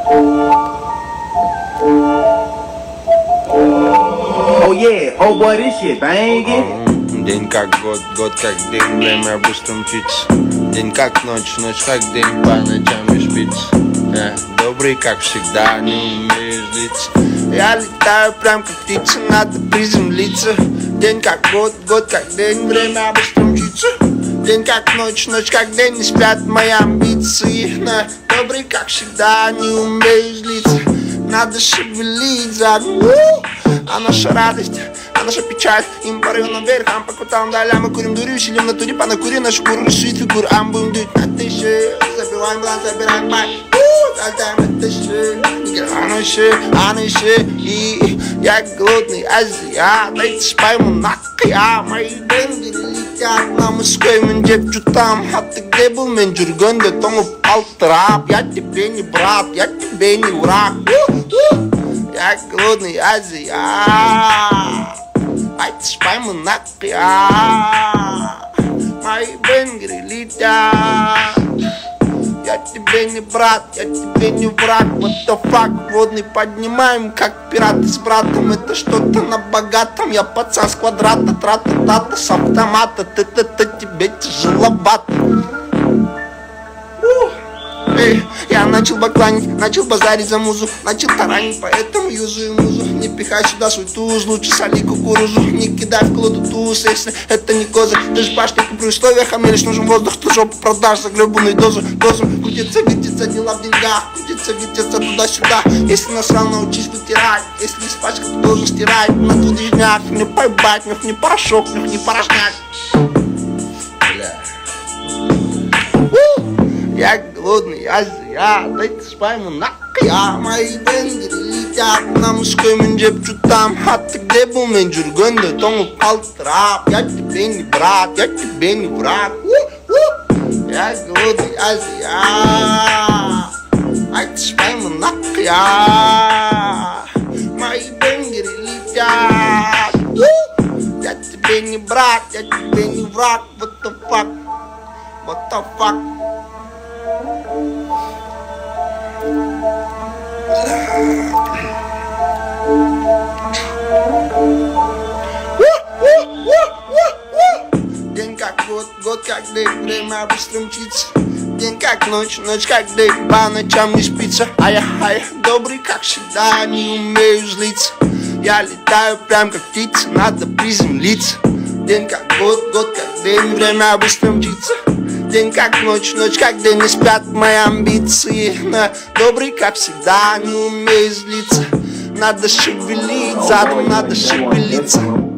Oh yeah, oh boy, this shit banging. День как год, год как день, время быстро мчится. День как ночь, ночь как день, по ночам не спится. Добрый как всегда, не умею злиться. Я летаю прям как птица, надо приземлиться. День как год, год как день, время быстро мчится. День как ночь, ночь как день, не спят мои амбиции. Добрый как всегда, не умею злиться. Надо шевелить задом, а наша радость, а наша печаль. Им порыв наверх, по кутам далям. Мы курим дурью, силим на туре, накури нашу куру, решит фигур. Будем дуть на тысячи, забиваем блан, забираем бай. Залетаем на тысячи, а ночи, и я голодный азиат. Дайте спайму нахуя, мои бенгеры летят. На мужской менджеп чутам, а ты где был менджер гонда, тому полтора. Я тебе не брат, я тебе не враг. Я голодный азиат. Дайте спайму нахуя, мои бенгеры летят. Я тебе не брат, я тебе не враг. What the fuck, водный поднимаем, как пираты с братом. Это что-то на богатом. Я пацан с квадрата, трата-тата, с автомата. Ты тебе тяжеловато. Я начал бакланить, начал базарить за музу, начал таранить, поэтому юзаю музу. Не пихай сюда свой туз, лучше соли кукурузу. Не кидай в колоду туз, если это не козы. Ты ж башня при условиях, а мне лишь нужен воздух. Ты жопу продашь за гребаную дозу. Крутится, вертится, дела в деньгах. Крутится, вертится туда-сюда. Если насрал, научись вытирать. Если не спачка, ты должен стирать. На двудежняк, не поебать, не порошок, не порожняк. Я голодный азиат, дайте спайму нахуя. Мои бенгеры летят на мужской менджеп чутам. А ты где был менджер гонда, тому полтора. Я тебе не брат, я тебе не враг. Я голодный азиат, дайте спайму нахуя. Мои бенгеры летят. Я тебе не брат, я тебе не враг. What the fuck, what the fuck. День как год, год как день, время быстро мчится. День как ночь, ночь как день, по ночам не спится. Я добрый как всегда, не умею злиться. Я летаю прям как птица, надо приземлиться. День как год, год как день, время быстро мчится. День как ночь, ночь как день, не спят мои амбиции. Добрый как всегда, не умею злиться. Надо шевелить задом, надо шевелиться.